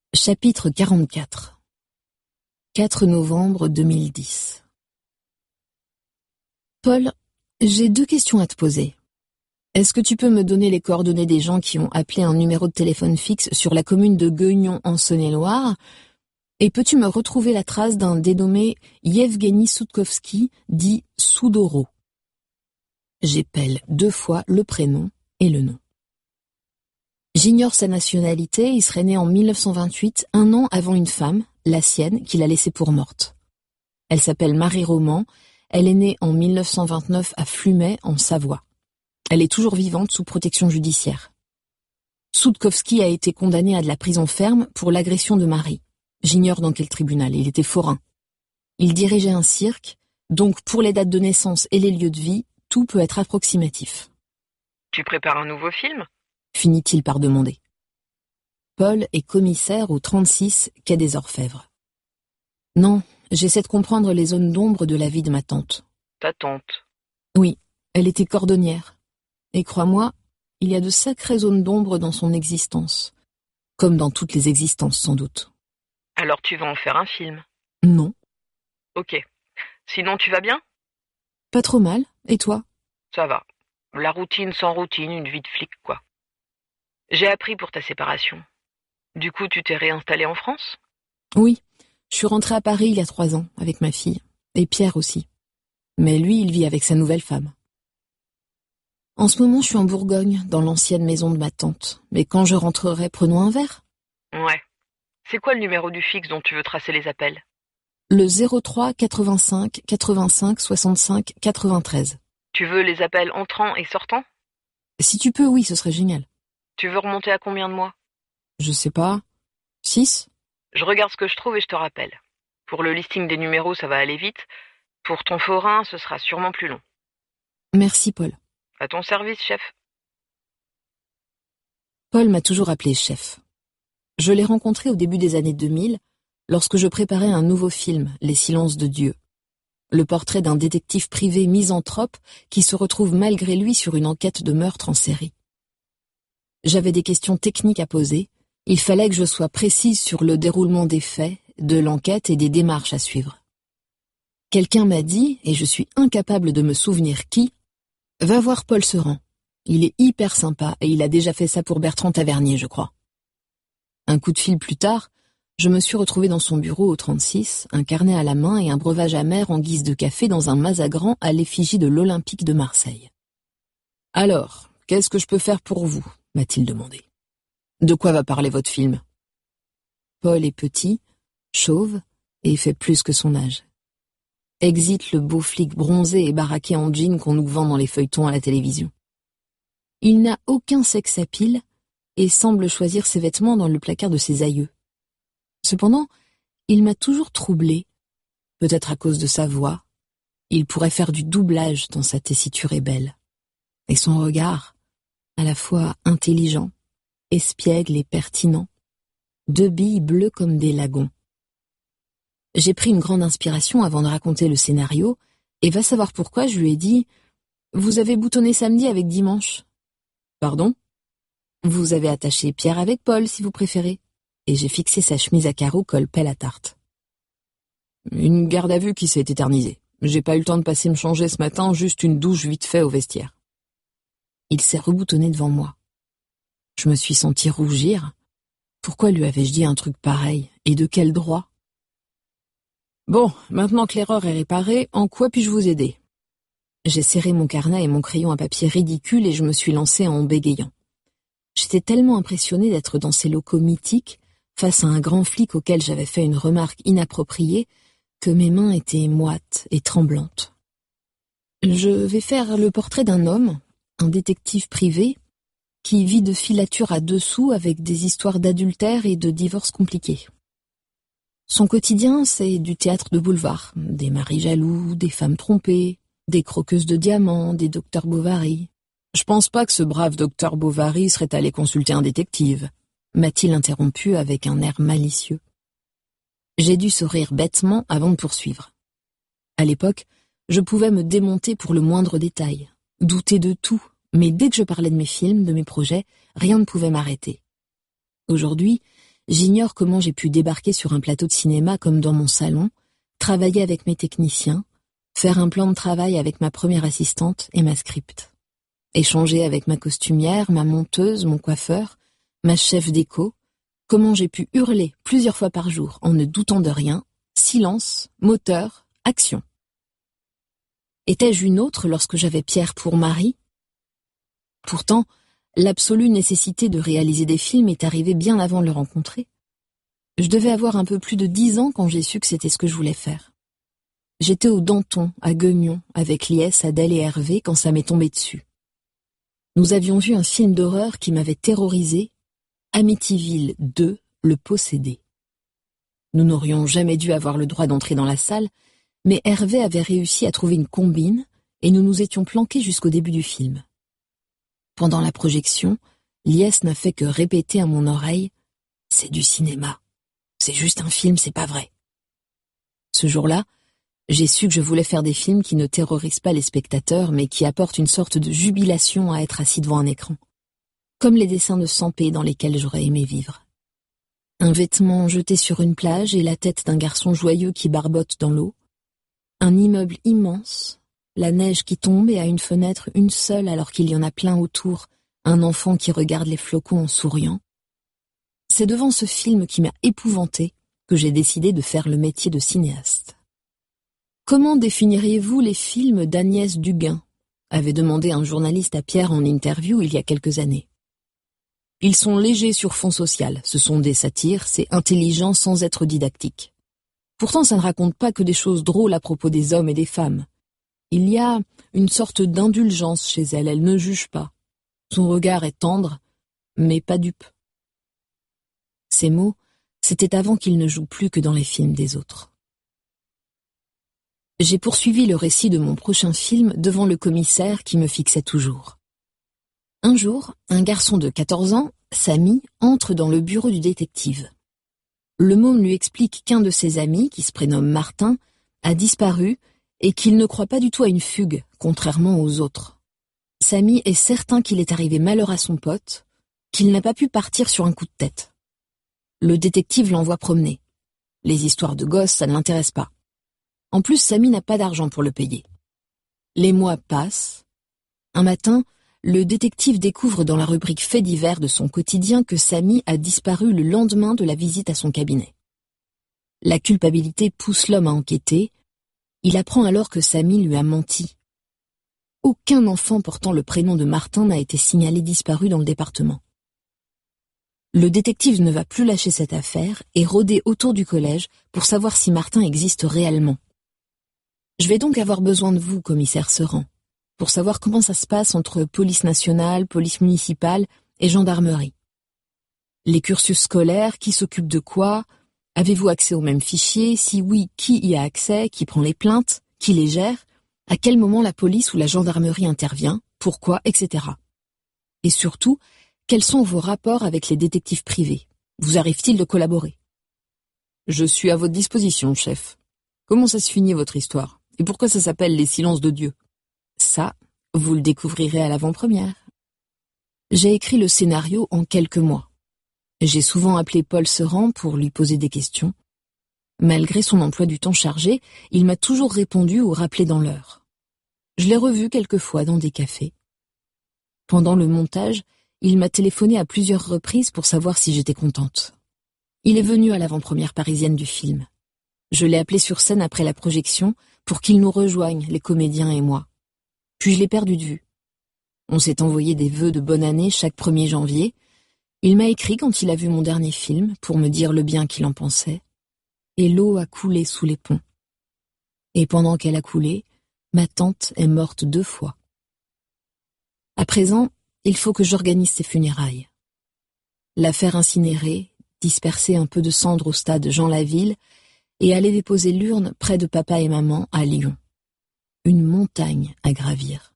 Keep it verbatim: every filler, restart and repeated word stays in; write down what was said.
Chapitre quarante-quatre. quatre novembre deux mille dix. Paul, j'ai deux questions à te poser. Est-ce que tu peux me donner les coordonnées des gens qui ont appelé un numéro de téléphone fixe sur la commune de Gueugnon en Saône-et-Loire? Et peux-tu me retrouver la trace d'un dénommé Yevgeny Soudkovski, dit Soudoro? J'épelle deux fois le prénom et le nom. J'ignore sa nationalité, il serait né en mille neuf cent vingt-huit, un an avant une femme, la sienne, qu'il a laissée pour morte. Elle s'appelle Marie Roman, elle est née en mille neuf cent vingt-neuf à Flumet, en Savoie. Elle est toujours vivante sous protection judiciaire. Soudkovski a été condamné à de la prison ferme pour l'agression de Marie. J'ignore dans quel tribunal, il était forain. Il dirigeait un cirque, donc pour les dates de naissance et les lieux de vie, tout peut être approximatif. Tu prépares un nouveau film ? Finit-il par demander. Paul est commissaire au trente-six quai des Orfèvres. Non, j'essaie de comprendre les zones d'ombre de la vie de ma tante. Ta tante ? Oui, elle était cordonnière. Et crois-moi, il y a de sacrées zones d'ombre dans son existence. Comme dans toutes les existences, sans doute. Alors tu vas en faire un film ? Non. Ok. Sinon tu vas bien ? Pas trop mal. Et toi ? Ça va. La routine sans routine, une vie de flic, quoi. J'ai appris pour ta séparation. Du coup, tu t'es réinstallé en France ? Oui, je suis rentrée à Paris il y a trois ans, avec ma fille. Et Pierre aussi. Mais lui, il vit avec sa nouvelle femme. En ce moment, je suis en Bourgogne, dans l'ancienne maison de ma tante. Mais quand je rentrerai, prenons un verre. Ouais. C'est quoi le numéro du fixe dont tu veux tracer les appels ? Le zéro trois quatre-vingt-cinq quatre-vingt-cinq soixante-cinq quatre-vingt-treize. Tu veux les appels entrants et sortants ? Si tu peux, oui, ce serait génial. Tu veux remonter à combien de mois ? Je sais pas. Six ? Je regarde ce que je trouve et je te rappelle. Pour le listing des numéros, ça va aller vite. Pour ton forain, ce sera sûrement plus long. Merci, Paul. À ton service, chef. Paul m'a toujours appelé chef. Je l'ai rencontré au début des années deux mille, lorsque je préparais un nouveau film, Les Silences de Dieu. Le portrait d'un détective privé misanthrope qui se retrouve malgré lui sur une enquête de meurtre en série. J'avais des questions techniques à poser, il fallait que je sois précise sur le déroulement des faits, de l'enquête et des démarches à suivre. Quelqu'un m'a dit, et je suis incapable de me souvenir qui, « Va voir Paul Seran. Il est hyper sympa et il a déjà fait ça pour Bertrand Tavernier, je crois. » Un coup de fil plus tard, je me suis retrouvée dans son bureau au trente-six, un carnet à la main et un breuvage amer en guise de café dans un mazagran à l'effigie de l'Olympique de Marseille. « Alors, qu'est-ce que je peux faire pour vous ?» m'a-t-il demandé. « De quoi va parler votre film ?» Paul est petit, chauve et fait plus que son âge. Exit le beau flic bronzé et baraqué en jean qu'on nous vend dans les feuilletons à la télévision. Il n'a aucun sex-appeal et semble choisir ses vêtements dans le placard de ses aïeux. Cependant, il m'a toujours troublé, peut-être à cause de sa voix. Il pourrait faire du doublage dans sa tessiture ébèle. Et son regard, à la fois intelligent, espiègle et pertinent, deux billes bleues comme des lagons. J'ai pris une grande inspiration avant de raconter le scénario, et va savoir pourquoi je lui ai dit « Vous avez boutonné samedi avec dimanche. »« Pardon ? Vous avez attaché Pierre avec Paul, si vous préférez. » Et j'ai fixé sa chemise à carreaux col pelle à tarte. Une garde à vue qui s'est éternisée. J'ai pas eu le temps de passer me changer ce matin, juste une douche vite fait au vestiaire. Il s'est reboutonné devant moi. Je me suis senti rougir. Pourquoi lui avais-je dit un truc pareil ? Et de quel droit ? Bon, maintenant que l'erreur est réparée, en quoi puis-je vous aider ? J'ai serré mon carnet et mon crayon à papier ridicule et je me suis lancé en bégayant. J'étais tellement impressionnée d'être dans ces locaux mythiques, face à un grand flic auquel j'avais fait une remarque inappropriée, que mes mains étaient moites et tremblantes. Je vais faire le portrait d'un homme, un détective privé, qui vit de filature à deux sous avec des histoires d'adultère et de divorces compliqués. Son quotidien, c'est du théâtre de boulevard, des maris jaloux, des femmes trompées, des croqueuses de diamants, des docteurs Bovary. Je pense pas que ce brave docteur Bovary serait allé consulter un détective, m'a-t-il interrompu avec un air malicieux. J'ai dû sourire bêtement avant de poursuivre. À l'époque, je pouvais me démonter pour le moindre détail, douter de tout, mais dès que je parlais de mes films, de mes projets, rien ne pouvait m'arrêter. Aujourd'hui, j'ignore comment j'ai pu débarquer sur un plateau de cinéma comme dans mon salon, travailler avec mes techniciens, faire un plan de travail avec ma première assistante et ma script, échanger avec ma costumière, ma monteuse, mon coiffeur, ma chef déco, comment j'ai pu hurler plusieurs fois par jour en ne doutant de rien, silence, moteur, action. Étais-je une autre lorsque j'avais Pierre pour mari? Pourtant, l'absolue nécessité de réaliser des films est arrivée bien avant de le rencontrer. Je devais avoir un peu plus de dix ans quand j'ai su que c'était ce que je voulais faire. J'étais au Danton, à Guignon, avec Liès, Adèle et Hervé quand ça m'est tombé dessus. Nous avions vu un film d'horreur qui m'avait terrorisé, Amityville deux, le possédé. Nous n'aurions jamais dû avoir le droit d'entrer dans la salle, mais Hervé avait réussi à trouver une combine et nous nous étions planqués jusqu'au début du film. Pendant la projection, Liès n'a fait que répéter à mon oreille « C'est du cinéma. C'est juste un film, c'est pas vrai. » Ce jour-là, j'ai su que je voulais faire des films qui ne terrorisent pas les spectateurs, mais qui apportent une sorte de jubilation à être assis devant un écran. Comme les dessins de Sampé dans lesquels j'aurais aimé vivre. Un vêtement jeté sur une plage et la tête d'un garçon joyeux qui barbote dans l'eau. Un immeuble immense, la neige qui tombe et à une fenêtre une seule alors qu'il y en a plein autour, un enfant qui regarde les flocons en souriant. C'est devant ce film qui m'a épouvantée que j'ai décidé de faire le métier de cinéaste. Comment définiriez-vous les films d'Agnès Duguin? Avait demandé un journaliste à Pierre en interview il y a quelques années. Ils sont légers sur fond social, ce sont des satires, c'est intelligent sans être didactique. Pourtant, ça ne raconte pas que des choses drôles à propos des hommes et des femmes. Il y a une sorte d'indulgence chez elle, elle ne juge pas. Son regard est tendre, mais pas dupe. Ces mots, c'était avant qu'il ne joue plus que dans les films des autres. J'ai poursuivi le récit de mon prochain film devant le commissaire qui me fixait toujours. Un jour, un garçon de quatorze ans, Samy, entre dans le bureau du détective. Le môme lui explique qu'un de ses amis, qui se prénomme Martin, a disparu et qu'il ne croit pas du tout à une fugue, contrairement aux autres. Samy est certain qu'il est arrivé malheur à son pote, qu'il n'a pas pu partir sur un coup de tête. Le détective l'envoie promener. Les histoires de gosses, ça ne l'intéresse pas. En plus, Samy n'a pas d'argent pour le payer. Les mois passent. Un matin, le détective découvre dans la rubrique faits divers de son quotidien que Samy a disparu le lendemain de la visite à son cabinet. La culpabilité pousse l'homme à enquêter. Il apprend alors que Samy lui a menti. Aucun enfant portant le prénom de Martin n'a été signalé disparu dans le département. Le détective ne va plus lâcher cette affaire et rôder autour du collège pour savoir si Martin existe réellement. Je vais donc avoir besoin de vous, commissaire Seran, pour savoir comment ça se passe entre police nationale, police municipale et gendarmerie. Les cursus scolaires, qui s'occupe de quoi? Avez-vous accès aux mêmes fichiers? Si oui, qui y a accès? Qui prend les plaintes? Qui les gère? À quel moment la police ou la gendarmerie intervient? Pourquoi? et cetera. Et surtout, quels sont vos rapports avec les détectives privés? Vous arrive-t-il de collaborer? Je suis à votre disposition, chef. Comment ça se finit votre histoire? Et pourquoi ça s'appelle Les Silences de Dieu? Ça, vous le découvrirez à l'avant-première. J'ai écrit le scénario en quelques mois. J'ai souvent appelé Paul Seran pour lui poser des questions. Malgré son emploi du temps chargé, il m'a toujours répondu ou rappelé dans l'heure. Je l'ai revu quelques fois dans des cafés. Pendant le montage, il m'a téléphoné à plusieurs reprises pour savoir si j'étais contente. Il est venu à l'avant-première parisienne du film. Je l'ai appelé sur scène après la projection pour qu'il nous rejoigne, les comédiens et moi. Puis je l'ai perdu de vue. On s'est envoyé des vœux de bonne année chaque premier janvier. Il m'a écrit quand il a vu mon dernier film pour me dire le bien qu'il en pensait. Et l'eau a coulé sous les ponts. Et pendant qu'elle a coulé, ma tante est morte deux fois. À présent, il faut que j'organise ses funérailles. La faire incinérer, disperser un peu de cendre au stade Jean Laville et aller déposer l'urne près de papa et maman à Lyon. Une montagne à gravir.